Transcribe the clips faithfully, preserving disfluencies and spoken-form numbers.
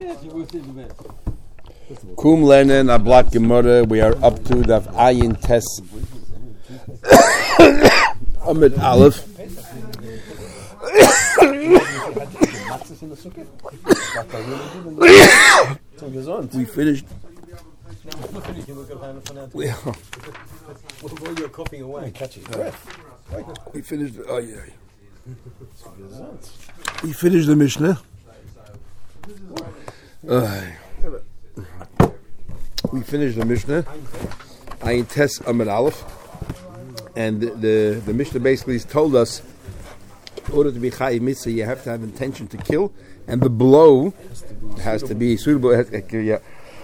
Kum Lernen, a black Gemara. We are up to the Ayin Tes Amid Aleph. We finished. We, While you're coughing away, catch your breath. We finished. Oh yeah. We finished the Mishnah. Uh, we finished the Mishnah. Ayin Tes Amid Aleph, and the, the the Mishnah basically has told us, in order to be chayiv mitzvah, you have to have intention to kill, and the blow has to be suitable. Has, uh, yeah.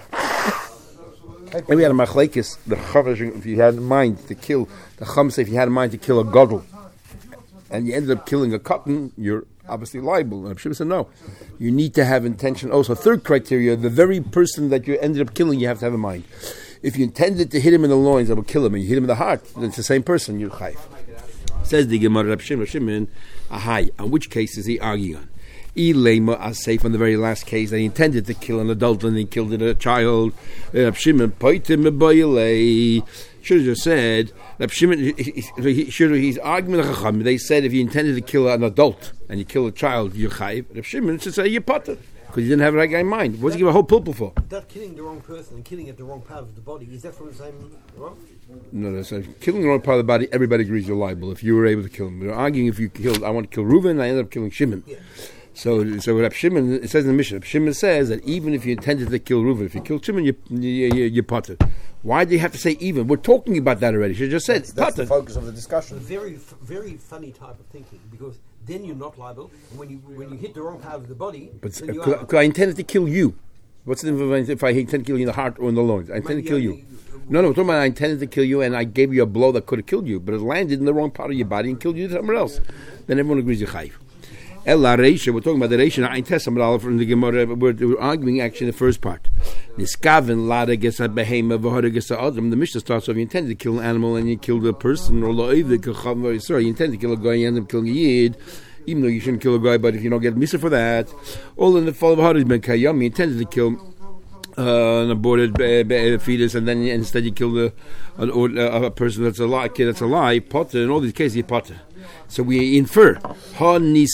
And we had a machlekes, the chavash, if you had in mind to kill, the chum say if you had in mind to kill a gadol, and you ended up killing a cotton, you're obviously liable. And Shimon said no. You need to have intention. Also, third criteria, the very person that you ended up killing, you have to have in mind. If you intended to hit him in the loins, that will kill him, and you hit him in the heart, then it's the same person, you're chayiv. Says the Gemara, Reb Shimon, Shimon, ahai, on which case is he arguing on? Ilema as safe on the very last case that he intended to kill an adult and he killed a child. Reb Shimon poitim mebayilei should have just said Reb Shimon. He, should have, he's arguing the Chacham. They said if you intended to kill an adult and you kill a child, you're chayiv. Reb Shimon should say you potter because you didn't have the right guy in mind. What's he give a whole pulpul for? That killing the wrong person and killing at the wrong part of the body, is that from the same wrong? No, that's no, killing the wrong part of the body. Everybody agrees you're liable if you were able to kill him. They're arguing if you killed. I want to kill Reuven. I ended up killing Shimon. Yeah. So, so Reb Shimon, it says in the Mishnah, Reb Shimon says that even if you intended to kill Reuven, if you killed Shimon, you you, you, you potter. Why do you have to say even? We're talking about that already. She just said that's, that's the focus of the discussion. A very, very funny type of thinking, because then you're not liable, and when you when you hit the wrong part of the body, but then you uh, I, I intended to kill you. What's the difference if I intend to kill you in the heart or in the loins? I intended to kill you. No, no, we're talking about I intended to kill you, and I gave you a blow that could have killed you, but it landed in the wrong part of your body and killed you somewhere else. Then everyone agrees you're chayiv. Ella Reisha, we're talking about the Reisha, Ayin Tes Amid Aleph from the Gemara. We're, we're arguing actually the first part. Niskaven lada gesa behema v'hara gesa adam. The Mishnah starts off, you intend to kill an animal and you killed a person, or lo'ivik, sorry, you intend to kill a guy, you end up killing a yid, even though you shouldn't kill a guy, but if you don't get misa for that, all in the fall of Hadar ben Kayam, you intended to kill Uh, an aborted uh, uh, fetus, and then instead you kill a, a, a person that's alive, kid that's alive, potter. In all these cases, you potter. So we infer, you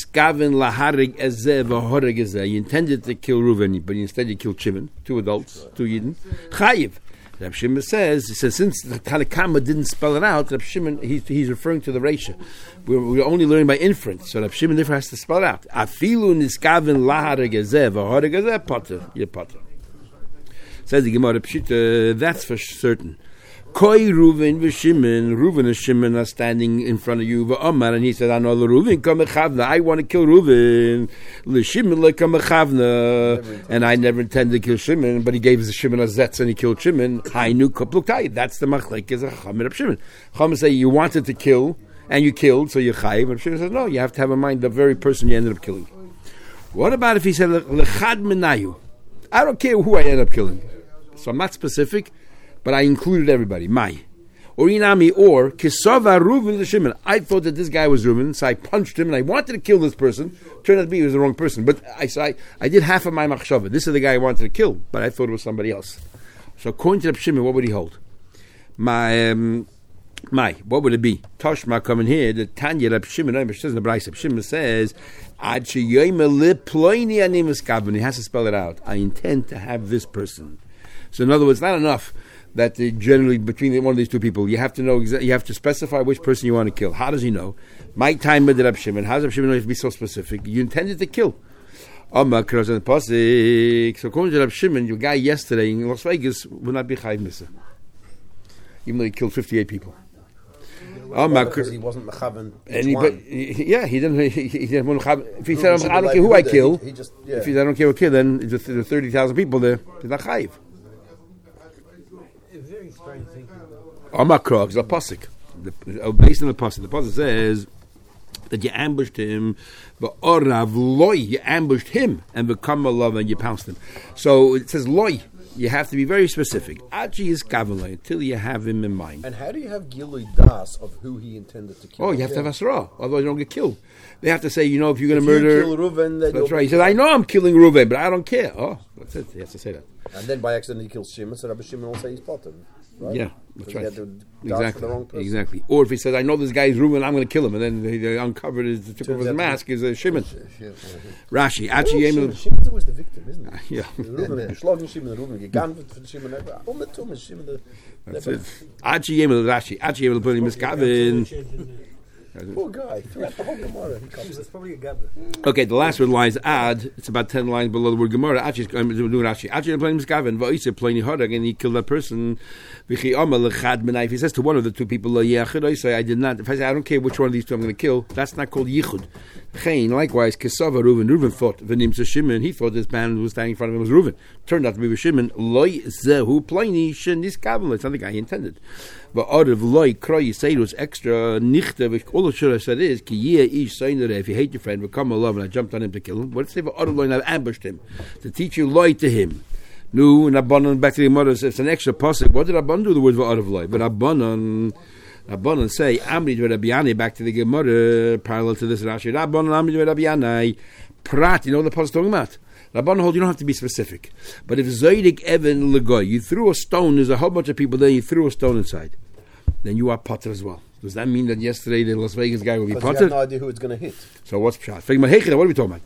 intended to kill Reuven, but instead you killed Shimon, two adults, two Yidden. Chayiv. Reb Shimon says, he says, since the Tanakama didn't spell it out, Reb Shimon, he's, he's referring to the Reisha. We're, we're only learning by inference, so Reb Shimon therefore has to spell it out. Afilu niskaven lahareg ezeh v'hareg ezeh potter. You're potter. Says the Gemara Pshita, that's for certain. Koi Reuven v'Shimon, Reuven and Shimon are standing in front of you. V'Omar, and he said, I know the Reuven come mechavna. I want to kill Reuven. L'Shimon like come mechavna, and I never intended to kill Shimon, but he gave the Shimon a zetz and he killed Shimon. Hainu kapluktai. That's the machlekes of Chacham and Shimon. Chacham say you wanted to kill and you killed, so you're chayiv. And Shimon says no, you have to have in mind the very person you ended up killing. What about if he said l'chad menayu? I don't care who I end up killing. So I'm not specific, but I included everybody. My. Or Inami, or Kisava Reuven the Shimon. I thought that this guy was Reuven, so I punched him and I wanted to kill this person. Turned out to be he was the wrong person. But I, so I, I did half of my machshava. This is the guy I wanted to kill, but I thought it was somebody else. So according to Reb Shimon, what would he hold? My, um, my, what would it be? Toshma coming here, the Tanya Reb Shimon, Reb Shimon says, Ad sheyoyme liploini ani miskaven. He has to spell it out. I intend to have this person. So in other words, not enough that uh, generally between one of these two people, you have to know, exa- you have to specify which person you want to kill. How does he know? My time with Reb Shimon. How does Reb Shimon know to be so specific? You intended to kill. So according to Reb Shimon, your guy yesterday in Las Vegas would not be chayiv misa, even though he killed fifty-eight people. Well, because he wasn't mechaven each he, one. He, yeah, he didn't. He, he didn't want to. If he said, "I don't care who I kill," he, he just, yeah. if he said, "I don't care who I kill," then the, the thirty thousand people there, he's not chayiv. Very strange thing. Amakra is a pasuk. Based on the pasuk, the pasuk says that you ambushed him, but orav loy, you ambushed him, and become a love and you pounced him. So it says loy. You have to be very specific. Achi is kavanah until you have him in mind. And how do you have Gilui Das of who he intended to kill? Oh, you have to have Asra, otherwise you don't get killed. They have to say, you know, if you're going If to murder... you kill Reuven, then That's you'll right. He said, I know I'm killing Reuven, but I don't care. Oh, that's it. He has to say that. And then by accident he kills Shimon, so Rabbi Shimon will say he's potter, right? Yeah, that's Because right. He had to dance Exactly. for the wrong person. Exactly. Or if he says, I know this guy is Reuven, I'm going to kill him, and then they, they uncovered his, took off his out mask, is a Shimon. Yeah. Rashi, Oh, Achi Shimon. Yemel... Shimon's always the victim, isn't he? Yeah. Reuven, geschlagen Shimon, Reuven, gegangen für Shimon. All the time is Shimon the... That's it. Achi Yemel, Rashi, Achi Yemel, putting Miskavin. Poor guy, throughout the whole Gemara. He comes That's probably a gabba. Okay, the last word lies ad. It's about ten lines below the word Gemara. Achi is doing Rashi. Achi is playing Miskavin. Va'isa playing Harag, and he killed that person. V'chi Amar lechad menai. If he says to one of the two people, "La yachid," I say, I did not. If I say, I don't care which one of these two I'm going to kill, that's not called yichud. Chain, likewise, Kesava Reuven. Reuven thought V'nim to Shimon. He thought this man was standing in front of him was Reuven. Turned out to be Shimon. Loi zehu playni shen niskavin. It's not the guy he intended. But out of loy kroy, you say it was extra nichte. Which all the should have said is ki yeh ish saying that if you hate your friend, become a love, and I jumped on him to kill him. What if out of loy and I've ambushed him to teach you loy to him? No, and Rabbanan back to the mother. It's an extra pasuk. What did Rabbanan do the word for out of loy? But Rabbanan, Rabbanan say Amri to Rabbi Yanai back to the Gemara parallel to this Rashi. Rabbanan Amri to Rabbi Yanai prat. You know what the pasuk talking about? Rabbanan hold you don't have to be specific. But if Zaydik Evan Legoy, you threw a stone, there's a whole bunch of people there, you threw a stone inside, then you are potter as well. Does that mean that yesterday the Las Vegas guy will be because potter? you have no idea who it's going to hit. So what's pshat? What are we talking about?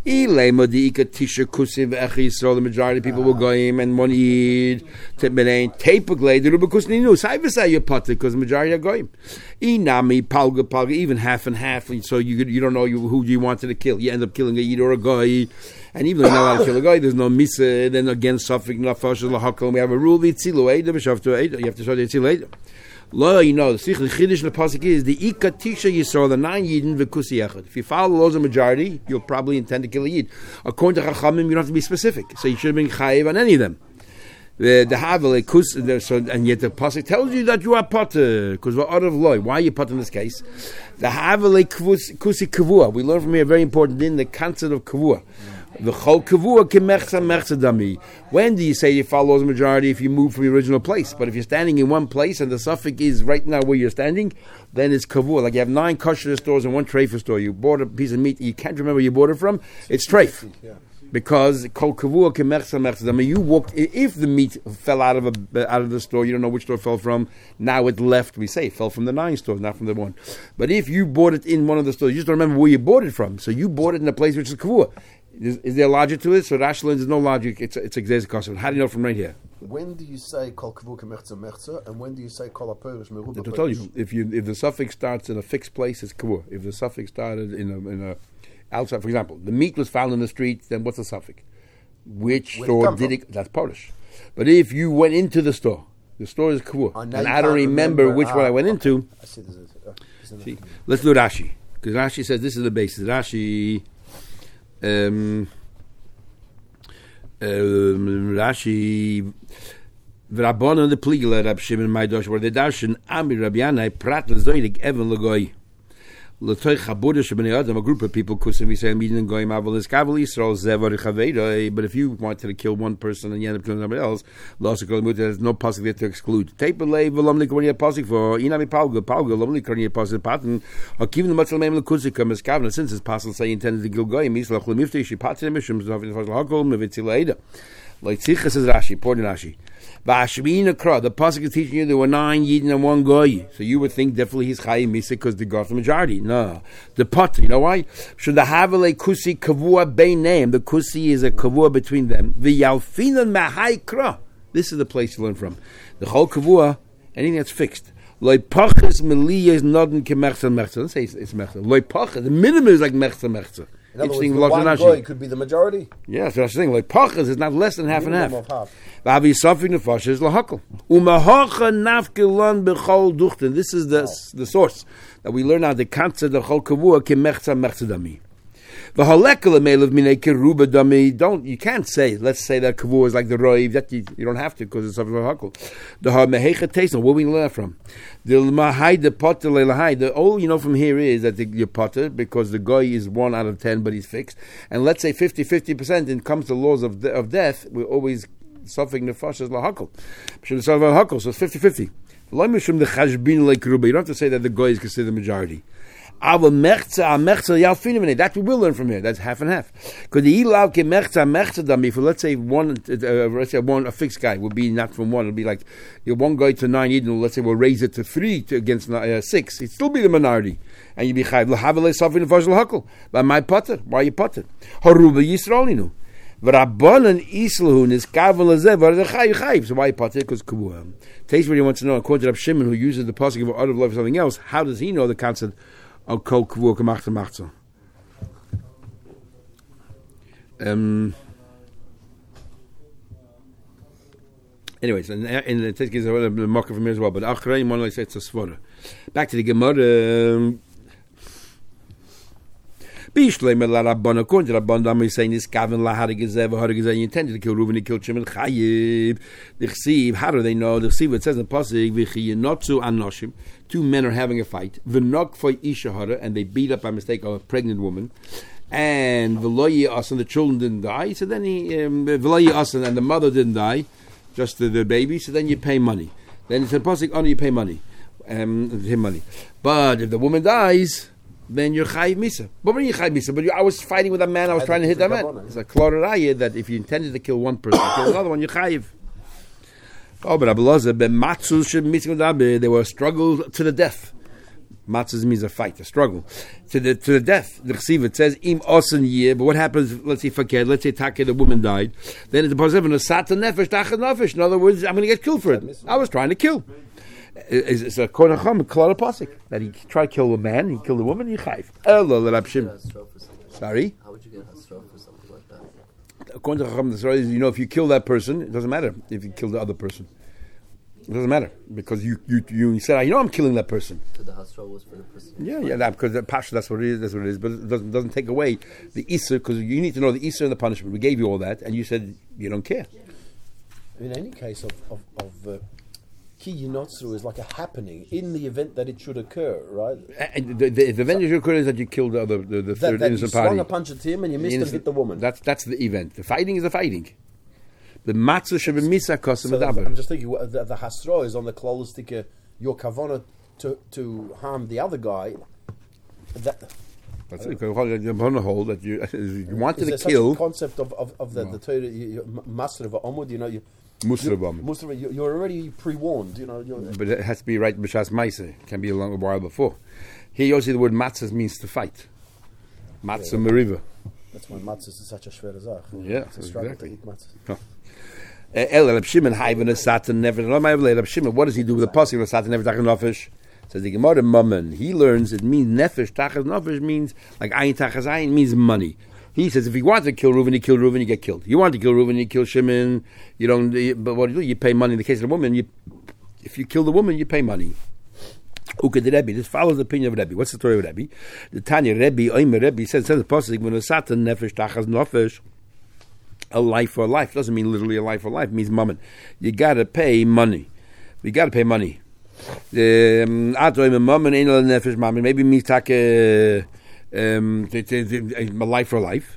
The majority of people will go in and one eat. Tapeglay the rubakusni knew. So I would say you're potter because the majority are going. Inami palga palga even half and half. So you you don't know you, who you wanted to kill. You end up killing a yid or a guy. And even though you're not allowed to kill a guy, there's no misa. Then again, suffix nafashal lahakol. We have a rule. Vitzilu eida. You have to show the vitzilu eida. Lo, you know, the chiddush in the pasuk is the ikatisha yisrael, the nine yidin v'kusi echad. If you follow the laws of majority, you'll probably intend to kill a yid. According to Chachamim, you don't have to be specific, so you should have been chayiv on any of them. The the havel kus, so and yet the pasuk tells you that you are potter because we're out of law. Why are you potter in this case? The havel kusi kavua. We learn from here a very important thing: the concept of kavua. The chol kavua kemechsa mechsa dami. When do you say you follow the majority if you move from your original place? But if you're standing in one place and the suffix is right now where you're standing, then it's kavua. Like you have nine kosher stores and one treifa store. You bought a piece of meat, you can't remember where you bought it from. It's treif. Yeah. Because kol kavua kemechsa mechsa dami. You walked. If the meat fell out of a, out of the store, you don't know which store it fell from. Now it left. We say it fell from the nine stores, not from the one. But if you bought it in one of the stores, you just don't remember where you bought it from. So you bought it in a place which is kavua. Is, is there logic to it? So Rashi learns there's no logic. It's it's exesis kosev. How do you know from right here? When do you say kol kavua kemechza mechza, and when do you say kol aperish meruba? I told you if you if the suffix starts in a fixed place, it's kavua. If the suffix started in a in a outside, for example, the meat was found in the street, then what's the suffix? Which Where store it did from? it? That's Polish. But if you went into the store, the store is kavua, Oh, and now you I don't can't remember, remember. which Ah, one I went okay. into. I see. This is, uh, isn't See, it? let's do Rashi because Rashi says this is the basis. Rashi. Um, Um, Rashi, Rabbanon the Pligler, Rab Shimon Maidosh, where they darshan Ami Rabbi Yanai Prat lezoydik Evan legoy. Letoy Chabudish Bnei Adam, a group of people kusim we say meeting and going Aval is Kaval Yisrael Zevar Chaveida. But if you wanted to kill one person and you end up killing somebody else, lost a there's no pasuk there to exclude. Tapelay Volomlik when you pasuk for Inami Palga Palga Lomlik when you pasuk pattern or keeping the Matzal Mem Lekusika Miskavna since his pasuk say intended to kill goy Mislach Lemifti she pattern Mishum Zovin Fasal Hakol Mevitzilaida. Like Tzichas says Rashi, important Rashi. Ba'ashvina kra, the pasuk is teaching you there were nine yidin and one goy. So you would think definitely he's chayim misa because they got the majority. No, the potter. You know why? Should the havale kusi kavua bein name? The kusi is a kavua between them. The yalfinan mahai kra. This is the place to learn from. The whole kavua, anything that's fixed. Loi pachas meliyah is not in kemercha mercha. Let's say it's, it's mercha. Loi pachas, the minimum is like mercha mercha. In other words, Interesting the logic one Rashi. goy could be the majority. Yeah, so that's the thing. Like pachas is not less than half and half. Minimum of half. Vavi suffering the fasha is lahakol. Umahacha nafkelon bechol duchten. This is the the source that we learn out the concept of chol kavua kemechza mechza dami. V'halekel emelav minei keruba dami. Don't you can't say. Let's say that kavua is like the roiv. That you, you don't have to because it's suffering lahakol. The hamehecha taste. Where we learn from the mahai the potter lelahai. The all you know from here is that the, you're potter because the guy is one out of ten, but he's fixed. And let's say fifty fifty percent. When it comes to laws of de- of death, we always Sofik nefashas lahakol. B'shem sofik lahakol. So it's fifty-fifty. Lo mishum the chashbin like ruba. You don't have to say that the goy is considered the majority. Our mechza, our mechza, yalfinim. That we will learn from here. That's half and half. Could the ilav ke mechza mechza dami for let's say one, uh, let's say one a fixed guy would be not from one. It'll be like you one guy to nine. Eden. Let's say we'll raise it to three to against uh, six. It'd still be the minority, and you'd be chayv lahavale sofin nefashas lahakol. By my potter, why you potter? Haruba yisraelinu. V'rabbanan islahun is kavan lezev v'arachayv chayv. So why you potter? Because kubuam. Taste what he wants to know. According to Rab Shimon, who uses the pasuk of other love for something else, how does he know the concept of kol kavua k'machta machza? Um. Anyways, and in the Tizkis is a marker from here as well. But achrei one like say it's a svara. Back to the Gemara. Um, Bishlei mela Rabban, according to Rabban, Dami is saying this Gavin laharigezev harigezev. You intended to kill Reuven, you killed Shimon Chayiv. The Chsiv, how do they know? The Chsiv, it says in the pasuk, v'chiyinotzu anoshim. Two men are having a fight. V'nok for isha hara, and they beat up by mistake a pregnant woman. And v'loyi asan, the children didn't die. So then he um, v'loyi asan, and the mother didn't die, just the, the baby. So then you pay money. Then it's a pasuk, oh, you pay money, um, him money. But if the woman dies, then you're chayiv misa. But when you chayiv misa, but you, I was fighting with a man, I was trying to hit that man. It's a kloraraya that if you intended to kill one person, kill another one, you're chayiv. Oh, but Abelazar, but matzus should missing they were a struggle to the death. Matzuz means a fight, a struggle to the to the death. The chesiv it says im osen year. But what happens? Let's say fakir. Let's say taka, the woman died. Then it's the positive a satan nefesh tachas nefesh. In other words, I'm going to get killed for it. I was trying to kill. It's a koracham, a klal pasik that he tried to kill a man, he killed a woman, he chayv. Elo l'rabshim. Sorry. How would you get hasra for something like that? According to Chacham, the story is, you know, if you kill that person, it doesn't matter if you kill the other person. It doesn't matter because you you you said, you know, I'm killing that person. So the hasra was for the person. Yeah, yeah, that, because the pasha, that's what it is. That's what it is. But it doesn't doesn't take away the isur, because you need to know the isur and the punishment. We gave you all that, and you said you don't care. In any case of of, of uh, ki yinotzu is like a happening in the event that it should occur, right? And the, the, the event that should occur is that you killed the other, the, the That, third that you innocent swung party. a punch at him and you missed The and hit the woman. That's that's the event. The fighting is the fighting. The matzah should be misa kosim So adaber. I'm just thinking wha- the, the hasra is on the klolistika, your kavana to to harm the other guy. That That's it. You're on the hold that you you wanted is to there kill. such a concept of of, of the No. the Torah, you- you- Masr of Amud, you know, you Musrabam. Muslim, you- you're already pre-warned, you know. You're, But it has to be right b'shas ma'aseh. It can be a long a while before. Here you see the word matzah means to fight. Matzah meriva. that's why matzah is such a shver zach. Yeah, it's a struggle exactly. to eat matzah. El Rab Shimon hayven a satan never. Rab Shimon, what does he do with the pasuk of satan never tachas nefesh? Says the Gemara Mammon. He learns it means nefesh tachas nefesh means like ayin tachas ayin means money. He says if you want to kill Reuven, you kill Reuven, you get killed. You want to kill Reuven, you kill Shimon. You don't. You, but what do you do? You pay money. In the case of the woman, you if you kill the woman, you pay money. Uke the Rebbe. This follows the opinion of Rebbe. What's the story of Rebbe? The Tanya Rebbe Oimer Rebbe says says the pasuk when a satan nefesh tachas nefesh. A life for a life doesn't mean literally a life for life. It means mammon. You got to pay money. We got to pay money. Um, maybe it means take a, um, a life for life.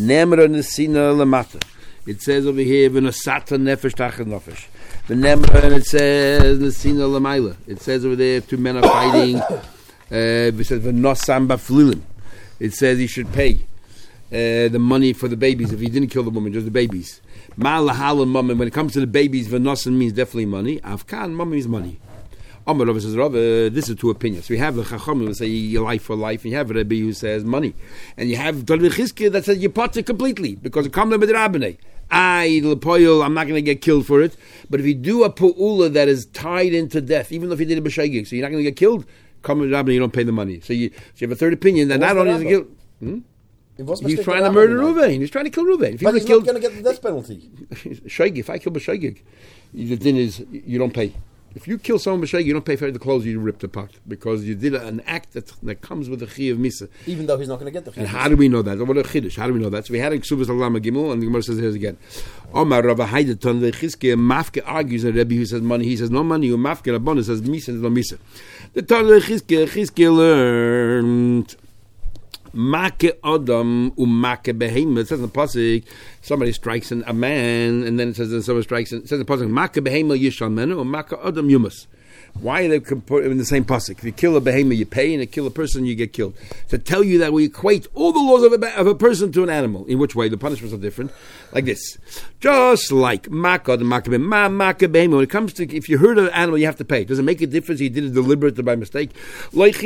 It says over here, "When a satan nefesh tachas nefesh." The nemra, and it says nesina lamaila. It says over there, two men are fighting. Uh, it says v'nosam baflilim. It says he should pay. Uh, the money for the babies if he didn't kill the woman, just the babies. Ma'alahala mama. When it comes to the babies, v'nosan means definitely money. Afkan mama means money. Amar Rava says, Rava, this is two opinions. We have the Chacham who say life for life, and you have Rebbe who says money, and you have Talmid Chizkiah that says you pot it completely because it comes with the Rabbinei. I lepoil, I'm not going to get killed for it. But if you do a pu'ula that is tied into death, even if you did a b'shaygig, so you're not going to get killed, come with the Rabbinei, you don't pay the money. So you, so you have a third opinion that not only is it killed. Hmm? He's trying to murder Reuven. He's trying to kill Reuven. If but he's killed, not going to get the death penalty. Shaygig, if I kill b'shaygig, the din is you don't pay. If you kill someone b'shaygig, you don't pay for the clothes you ripped apart because you did an act that, that comes with the chi of misa. Even though he's not going to get the chi. And how do we know that? What a chiddush? How do we know that? So we had a ksubas alama gimel, and the Gemara says here again. Omar Rava Haydaton leChizkiah Mafke argues that Rebbe who says money, he says no money. Or Mafke Rabbanan says misa, no misa. The Tan leChizkiah Chizkiah learned Make Adam umake behema. It says in the pasuk, somebody strikes an, a man, and then it says that somebody strikes. It says in the pasuk, make behema yishal menu or make Adam yumas. Why are they put in the same pasuk? If you kill a behemoth, you pay, and if you kill a person, you get killed. To tell you that we equate all the laws of a, of a person to an animal. In which way? The punishments are different. Like this. Just like makad and makabim, ma makabim. When it comes to, if you hurt an animal, you have to pay. Does it make a difference if you did it deliberate or by mistake? You're always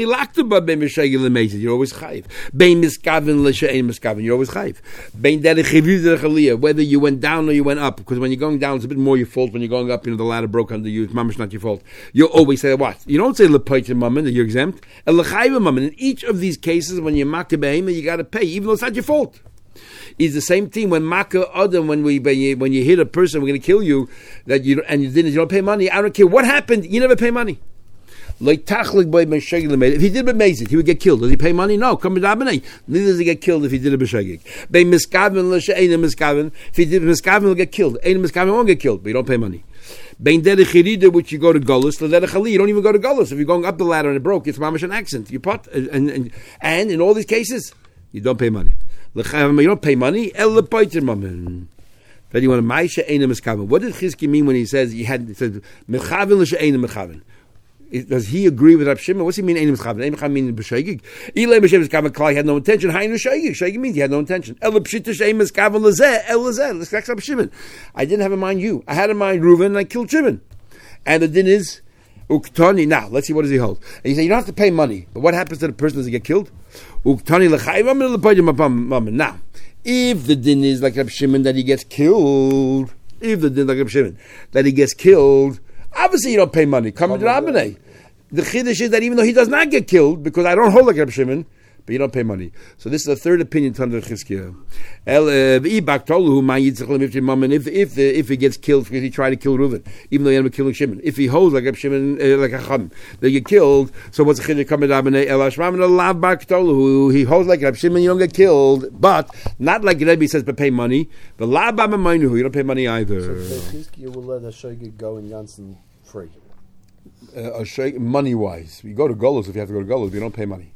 chayiv. Bein miskavin l'she'ein miskavin. You're always chayiv. Bein derech chivud derech aliyah. Whether you went down or you went up. Because when you're going down, it's a bit more your fault. When you're going up, you know, the ladder broke under you. It's mamish not your fault. You're always say what? You don't say lepoitim mammon that you're exempt. A lechayva mammon. In each of these cases, when you're makah behema, you got to pay, even though it's not your fault. It's the same thing when makah adam, when we when you, when you hit a person, we're going to kill you, that you and you didn't, you don't pay money. I don't care what happened. You never pay money. Like tachlik boy ben shegig. If he did b'mezid, he would get killed. Does he pay money? No. Come b'dabenei. Neither does he get killed if he did a b'shegig. Ben miskavin l'she'ein miskavin. If he did miskavin, he'll get killed. Ein miskavin won't get killed, but you don't pay money. Bein derech chirida, which you go to Golos, the derech ali, you don't even go to Golos. If you're going up the ladder and it broke, it's mamash an accident. You put and, and and in all these cases, you don't pay money. You don't pay money. El lepoitir mammon. Then you want to ma'isha eina miskavin. What did Chizki mean when he says he had it says mechavin l'she'eina mechavin? Does he agree with Rab Shimon? What's he mean? Eina miskavin. Eina miskavin means b'shegig. Ilay b'shem miskavin klai had no intention. Hainu shegig. Shegig means he had no intention. El pshita she'ein miskavin lazeh el lazeh. Let's correct Rab Shimon. I didn't have in mind you. I had in mind Reuven and I killed Shimon. And the din is uktani. Now let's see, what does he hold? And you say you don't have to pay money, but what happens to the person? Does he get killed? Uktani l'chayim. Now, if the din is like Rab Shimon that he gets killed, if the din like Rab Shimon that he gets killed, obviously you don't pay money. Come to Rabbanei. The chiddush is that even though he does not get killed, because I don't hold like Rab Shimon, but you don't pay money. So this is the third opinion to under Chizkiah. If if the, if he gets killed because he tried to kill Reuven, even though he ended up killing Shimon, if he holds like Reb Shimon, uh, like a Chum, they get killed. So what's the chiddush coming down? He holds like Reb Shimon, you don't get killed, but not like Rebbe says, but pay money. The laba b'maynuhu, you don't pay money either. So Chizkiah will let a shogeg go in Janssen free. Uh, a shogeg, money wise, you go to Golos if you have to go to Golos, you don't pay money.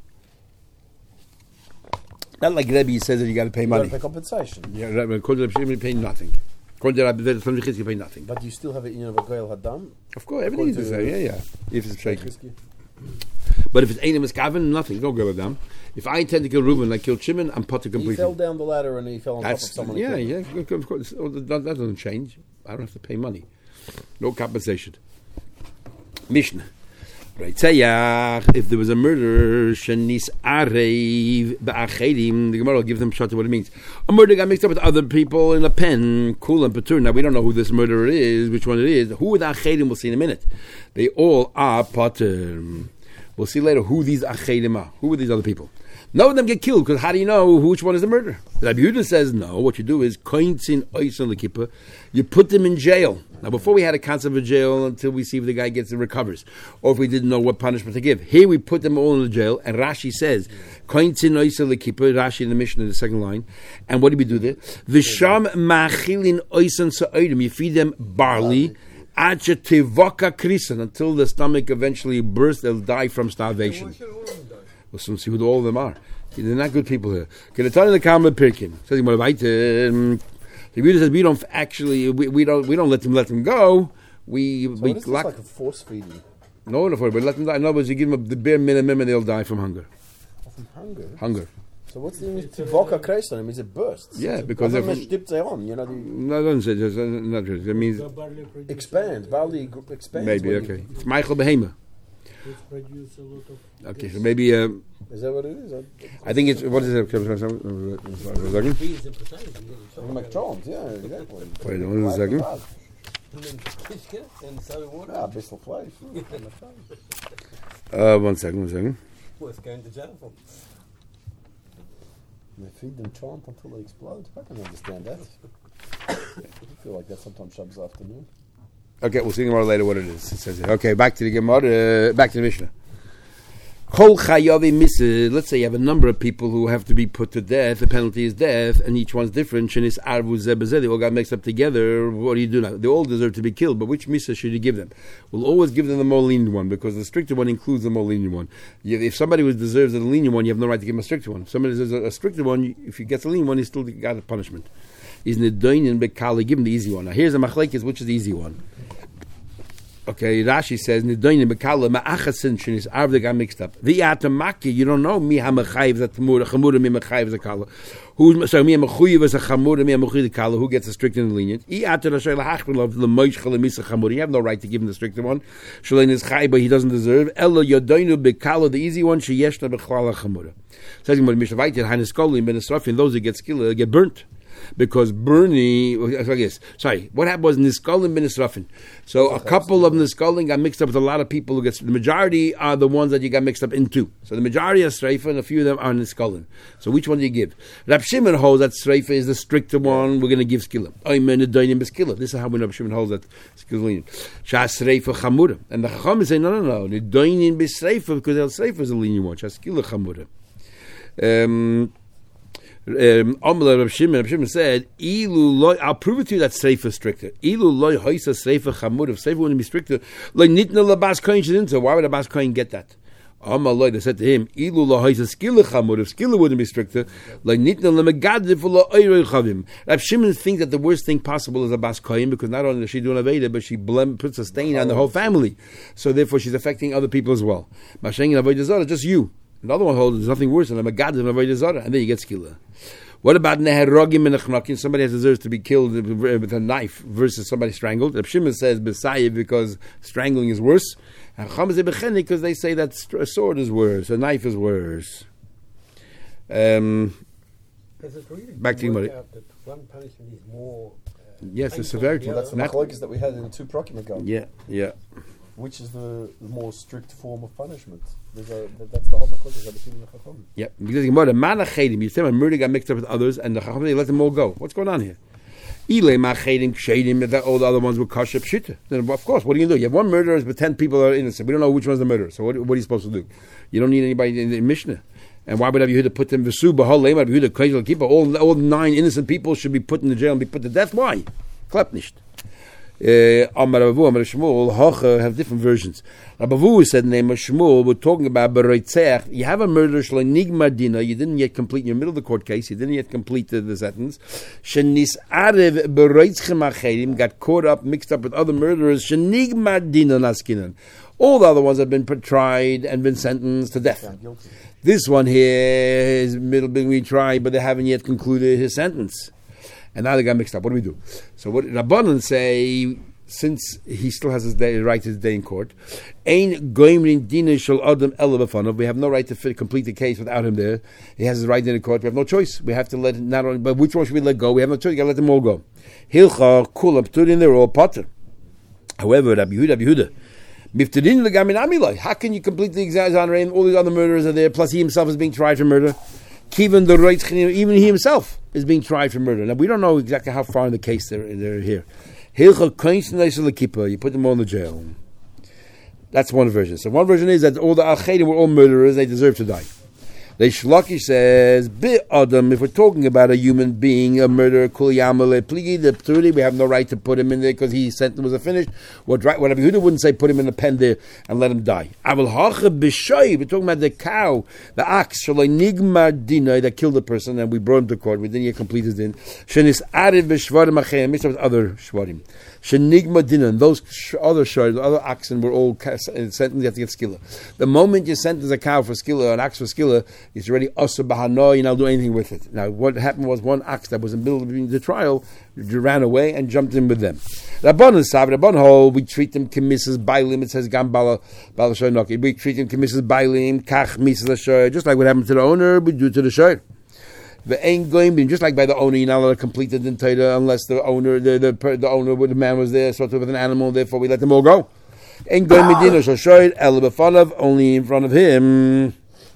Not like Rebbe says that you got to pay You money. got to pay compensation. Yeah, according to Rebbe Shimon, you pay nothing. According to Rebbe Shimon, you pay nothing. But you still have it in of a goyal hadam. Of course, everything is the same. Yeah, yeah. If it's shaking. Chizkiah. But if it's Einim Miskaven, nothing. Don't go with them. If I intend to kill Reuben and I kill Shimon, I'm potter completely. He fell down the ladder and he fell on That's, top of someone. yeah, and yeah. killed him. Of course, that, that doesn't change. I don't have to pay money. No compensation. Mishnah. Right. If there was a murder, Shanis Arev Ba'achedim, the Gemara will give them shot to what it means. A murder got mixed up with other people in a pen, Kul and Patur. Now we don't know who this murderer is, which one it is. Who are the Achedim? We'll see in a minute. They all are Patur. We'll see later who these Achedim are. Who are these other people? None of them get killed, because how do you know which one is the murderer? Rabbi Yehuda says, no, what you do is, you put them in jail. Now, before we had a concept of jail until we see if the guy gets and recovers, or if we didn't know what punishment to give. Here we put them all in the jail, and Rashi says, Rashi in the Mishnah in the second line, and what do we do there? V'sham ma'achilin oisan sa'odim, you feed them barley, until the stomach eventually bursts, they'll die from starvation. We'll soon see who all of them are. They're not good people here. Can I tell you the Karmel Pirkin? Says the Rebbe says we don't actually we, we don't we don't let them let them go. We So we this is lock, like a force feeding. no no but let them die. In other words, you give them the bare minimum and they'll die from hunger. From hunger. Hunger. So what's the mean? Vodka kreis on him? Is it bursts? Yeah, because Doesn't they're it dip they on? You know, the no, it doesn't say that's not true. That means expands. Barley gr- expands. maybe when okay. you- It's Michael Behema. produce a lot of Okay, so maybe uh, Is that what it is? I think it's what is it? Beans and potatoes. You make charms, yeah, exactly. Wait one second. And then fish it and soda water. Ah, best of flesh. Uh, one second, one second. Worth going to jail for. They feed them chant until they explode. I can understand that. I feel like that sometimes Shabbos afternoon. Okay, we'll see tomorrow later what it is. It says here. Okay, back to the Gemara, uh, back to the Mishnah. Kol chayavi misa. Let's say you have a number of people who have to be put to death. The penalty is death, and each one's different. Shenis arvu zebazeh. They all got mixed up together. What do you do now? They all deserve to be killed, but which misa should you give them? We'll always give them the more lenient one, because the stricter one includes the more lenient one. If somebody who deserves a lenient one, you have no right to give him a stricter one. If somebody deserves a stricter one, if he gets a lenient one, he's still got a punishment. He's nedoinin bekali. Give him the easy one. Now here's a machlekes, which is the easy one. Okay, Rashi says nedoinin bekala ma'achasin shenis arv that got mixed up. V'yatamaki, you don't know mi hamachayiv that tamura chamura mi machayiv zakala. Who's so mi hamachuyiv as a chamura mi hamachuyiv zakala? Who gets the strict and the lenient? Iyata rashay lahachmin of the moishchal misa chamura. You have no right to give him the stricter one. Shalein is chayiv, but he doesn't deserve. Elo yodoinu bekala, the easy one. Sheyeshna bechlala chamura. Says when mishavayit hanis kolim ben esrafin, those who get skilla get burnt. Because Bernie, I guess, sorry, what happened was Niskolim bin Nisrafin. So a couple of Niskolim got mixed up with a lot of people who get, the majority are the ones that you got mixed up into. So the majority are Sreifa and a few of them are Niskolim. So which one do you give? Rab Shimon holds that Sreifa is the stricter one, we're going to give Skilla. Oymen Adoinim Beskilla. This is how Rab Shimon holds that Skilla. Shas Sreifa Chamura. And the Chacham say, no, no, no, Adoinim Besreifa, because El Sreifa is a lenient one. Shas Skilla Chamura. Um... Um, Rav Shimon, Rav Shimon said, "Ilu loy." I'll prove it to you that Sreifa is stricter. Ilu loy hoisa Sreifa chamur. If Sreifa wouldn't be stricter, loy nitna labas kohen shedinta. Why would a bas kohen get that? Amar loy. They said to him, "Ilu loy hoisa skilla chamur." If skilla wouldn't be stricter, loy nitna lemegad for lo oyrei chavim. Rav Shimon thinks that the worst thing possible is a bas kohen, because not only does she do an aveda, but she blem, puts a stain on the whole family. So therefore, she's affecting other people as well. Mashengi avodah zarah, just you. Another one holds there's nothing worse than a megad and avodah zarah, and then you get skilla. What about neherogim and nechnakim? Somebody has deserves to be killed with a knife versus somebody strangled. Reb Shimon says besayim because strangling is worse, and Chacham say bechenik because they say that a sword is worse, a knife is worse. Um, Is it really back to you, work Mari. out that one punishment is more? Uh, Yes, the painful severity. than Well, that's the Not- machlokes that we had in two prokim ago. Yeah, yeah. Which is the, the more strict form of punishment? There's a, that, that's the whole machlokes that we see in the Chacham. Yeah, because the Gemara, man achedim, you say my murder got mixed up with others, and the Chacham, they let them all go. What's going on here? Ile machedim kshedim, that all the other ones were kasher pshita. Then of course, what are you gonna do? You have one murderer, but ten people are innocent. We don't know which one's the murderer. So what, what are you supposed to do? You don't need anybody in the Mishnah. And why would Rabbi Yehuda put them v'su b'hol leim Rabbi Yehuda kaizel keeper? All all nine innocent people should be put in the jail and be put to death. Why? Klap nicht. Amar Rav Avu, Amar Shmuel, Hocha have different versions. Rav Avu said, name of Shmuel, we're talking about Beroitzeach. You have a murder, Shlenigma Dina, you didn't yet complete, in your middle of the court case, you didn't yet complete the, the sentence. Shenis Arev Beroitzchem Acherim, got caught up, mixed up with other murderers, Shenigma Dina Naskinan. All the other ones have been tried and been sentenced to death. Yeah, guilty. This one here is middle being retried, but they haven't yet concluded his sentence. And now they got mixed up. What do we do? So what Rabbanan say, since he still has his day, right to his day in court, Ein goimrin dina shel adam ela b'fanav. We have no right to fit, complete the case without him there. He has his right in the court. We have no choice. We have to let him, not only, but which one should we let go? We have no choice. We got to let them all go. Hilcha kulam pturin, they're all potter. However, Rabbi Yehuda, Rabbi Yehuda, Miftadin legamin amilai. How can you completely exonerate all these other murderers are there? Plus, he himself is being tried for murder. Even the right, even he himself is being tried for murder. Now we don't know exactly how far in the case they're, they're here. You put them all in the jail. That's one version. So one version is that all the Achedim were all murderers; they deserve to die. Reish Lakish says, "Bi Adam." If we're talking about a human being, a murderer, kul yamale pligi the pturi, we have no right to put him in there because his sentence was finished. What right? What Rabbi Yehuda wouldn't say, put him in a pen there and let him die. Aval hacha b'shoy. We're talking about the cow, the ox, shaloi nigmar dinah that killed the person, and we brought him to court. We didn't yet complete his din. Shenis arid v'shvarim achem. Mixed up with other shvarim. Shenigma dinah. Those sh- other shvarim, the other oxen were all ca- sentenced. You have to get skilla. The moment you sentence a cow for skilla, an ox for skilla, it's already asa bahano. You now do anything with it. Now, what happened was one ox that was in the middle of the trial ran away and jumped in with them. Rabbanan sav Rabbanan, we treat them kemisas bailim. It says gam bala bala shoynoki. We treat them kemisas bailim kach misas l'shoy. Just like what happened to the owner, we do to the shoy. The ain't going just like by the owner, you're not allowed to complete the dentator unless the owner, the the, the owner, the man was there, sort of with an animal. Therefore, we let them all go. Ain't going medina shall shoy el b'fanav, only in front of him.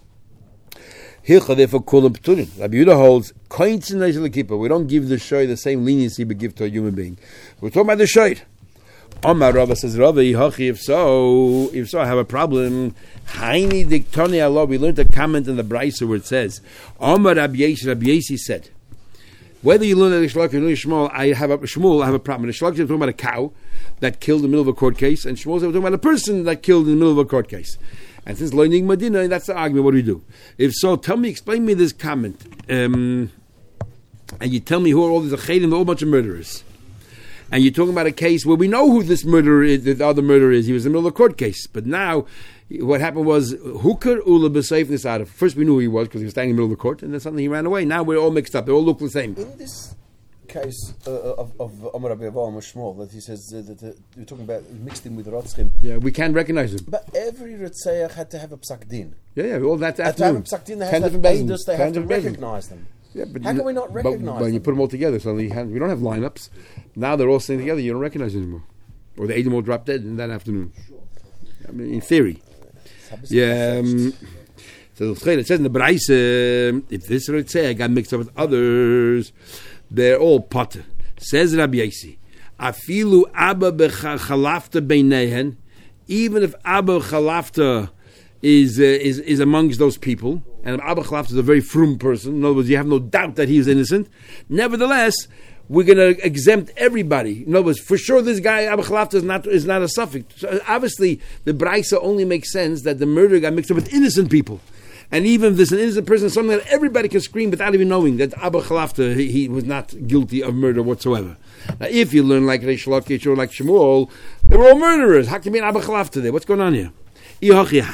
Hilcha therefore kulam pturin. Rabbi Yehuda holds kointzin leishel keeper. We don't give the shoy the same leniency we give to a human being. We're talking about the shoy. Omar Rava says, Rava, if so, if so, I have a problem. Haini diktoni Allah. We learned a comment in the Brisa where it says, Omar Rabbi Yesi, Rabbi Yesi said, whether you learn the Shlak or Shmuel, I have a Shmuel, I have a problem. The Shlak is talking about a cow that killed in the middle of a court case, and Shmuel is talking about a person that killed in the middle of a court case. And since learning Medina, that's the argument. What do we do? If so, tell me, explain me this comment, um, and you tell me who are all these achedim, a whole bunch of murderers. And you're talking about a case where we know who this murderer is, the other murderer is. He was in the middle of a court case. But now, what happened was, Hukar Ula B'Seif Nisarif. First we knew who he was because he was standing in the middle of the court, and then suddenly he ran away. Now we're all mixed up. They all look the same. In this case uh, of, of Omar Rabbi Avam Shmuel, that he says uh, that uh, you're talking about mixed in with Rotzchim. Yeah, we can't recognize him. But every Retzeach had to have a psak din. Yeah, yeah, all that Had to have a afternoon. psak din, they Ten have to different have bezins. they Ten have to different bezins. recognize them. Yeah, but How can we not but- recognize But when you them? put them all together, suddenly you have, we don't have lineups. Now they're all sitting together. You don't recognize them anymore, or the Edom will drop dead in that afternoon. I mean, in theory, yeah. Um, so it says in the Braise, uh, if this Ritzeh got mixed up with others, they're all potter. Says Rabbi Yesi, afilu Abba bechalafta beinehen, even if Abba chalafta is uh, is is amongst those people, and Abba chalafta is a very frum person. In other words, you have no doubt that he is innocent. Nevertheless, we're going to exempt everybody. In other words, for sure, this guy Abba chalafta is not is not a suffix. So obviously, the Braisa only makes sense that the murder got mixed up with innocent people. And even if there's an innocent person, something that everybody can scream without even knowing that Abba Chalafta, he, he was not guilty of murder whatsoever. Now, if you learn like Reish Lakish or like Shmuel, they were all murderers. How can you be an Abba Chalafta there? What's going on here? Even if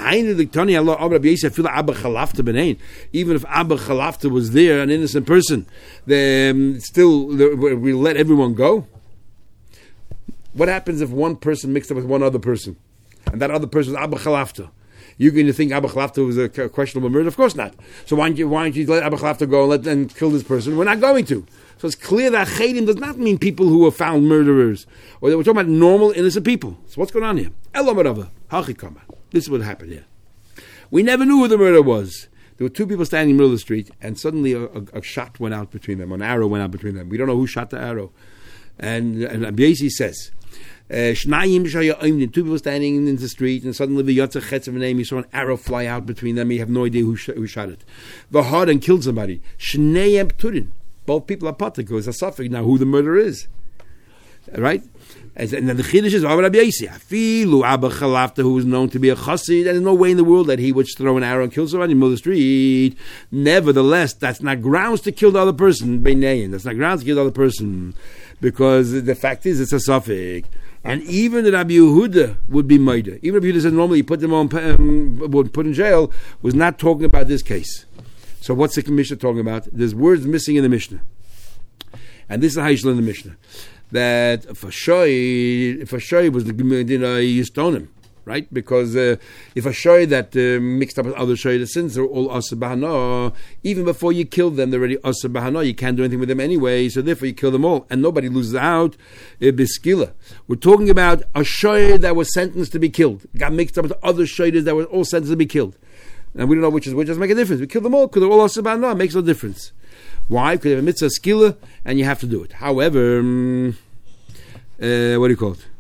Abba Chalafta was there, an innocent person, then still we let everyone go. What happens if one person mixed up with one other person, and that other person was Abba Chalafta? You're going to think Abba Chalafta was a questionable murder? Of course not. So why don't you, why don't you let Abba Chalafta go and let them kill this person? We're not going to. So it's clear that Chedim does not mean people who are found murderers. Or we're talking about normal, innocent people. So what's going on here? Elomarava, Hachikama. This is what happened here. We never knew who the murder was. There were two people standing in the middle of the street, and suddenly a, a, a shot went out between them. An arrow went out between them. We don't know who shot the arrow. And, and Abiesi says, Uh, two people standing in the street, and suddenly the Yotze Chetz of a name, you saw an arrow fly out between them. You have no idea who, sh- who shot it. V'had and killed somebody. Shneyem Pturin. Both people are patik. It's a suffix now who the murderer is. Right? As, and then the Chiddush is Rabbi Yesi. Afilu Abba Chalafta, who is known to be a chassid. There's no way in the world that he would throw an arrow and kill somebody in the middle of the street. Nevertheless, that's not grounds to kill the other person. Beinein. That's not grounds to kill the other person, because the fact is it's a suffix. And even the Rabbi Yehuda would be murder. Even Rabbi Yehuda said normally you put them on, um, would put in jail, was not talking about this case. So what's the Mishnah talking about? There's words missing in the Mishnah, and this is how you should learn the Mishnah. That if a shoy, if a shoy was the you know you stone him, right? Because uh, if a shoy that uh, mixed up with other shoy, the sins are all asa bahana. Even before you kill them, they're already asa bahana. You can't do anything with them anyway, so therefore you kill them all, and nobody loses out. Uh, biskila. We're talking about a shoy that was sentenced to be killed, got mixed up with other shoydas that were all sentenced to be killed, and we don't know which is which. Doesn't make a difference. We kill them all because they're all asa bahana. It makes no difference. Why? Because you have a mitzvah skila, and you have to do it. However, um, uh, what do you call it?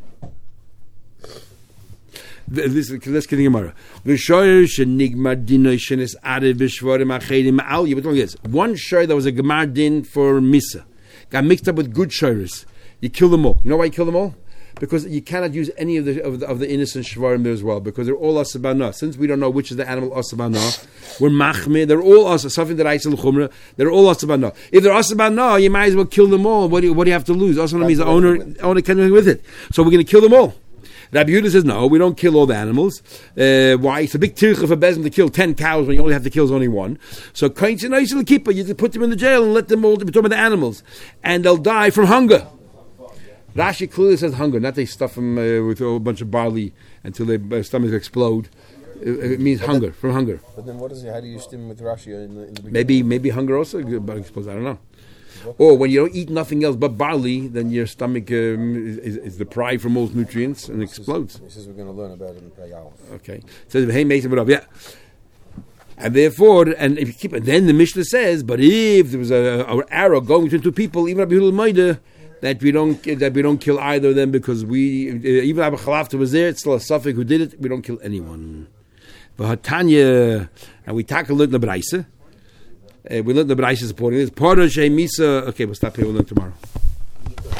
This, let's get the Gemara. One shoy that was a gemar din for misa got mixed up with good shoyers. You kill them all. You know why you kill them all? Because you cannot use any of the of the, of the innocent shvarim there as well, because they're all asabana. Since we don't know which is the animal asabana, we're machmir. They're all asabana. Something that I said chumra. They're all asabana. If they're asabana, you might as well kill them all. What do you, what do you have to lose? Asabana means the owner owner can do with it. So we're going to kill them all. Rabbi Yehuda says no, we don't kill all the animals. Uh, why? It's a big tircha for Bezin to kill ten cows when you only have to kill only one. So kainz and aisel keeper, you just put them in the jail and let them all. We're talking about the animals, and they'll die from hunger. Rashi clearly says hunger, not they stuff them uh, with a whole bunch of barley until their uh, stomachs explode. It, it means but hunger, then, from hunger. But then what is it? How do you stem with Rashi in the, in the beginning? Maybe maybe hunger also, but I suppose, I don't know. Or when you don't eat nothing else but barley, then your stomach um, is, is deprived from most nutrients and this explodes. Is, this is we're going to learn about it in Payal. Okay. It says, hey, Mason, up, yeah. And therefore, and if you keep it, then the Mishnah says, but if there was a, a arrow going between two people, even Rabbi Yehuda Maida, that we don't that we don't kill either of them because we even Abba Chalafta was there. It's still a suffix who did it. We don't kill anyone. V'hatanya, and we tackle it in the Braisa. Uh, we learned the Braisa supporting this. Parah Shei Misa. Okay, we'll stop here. We'll learn tomorrow.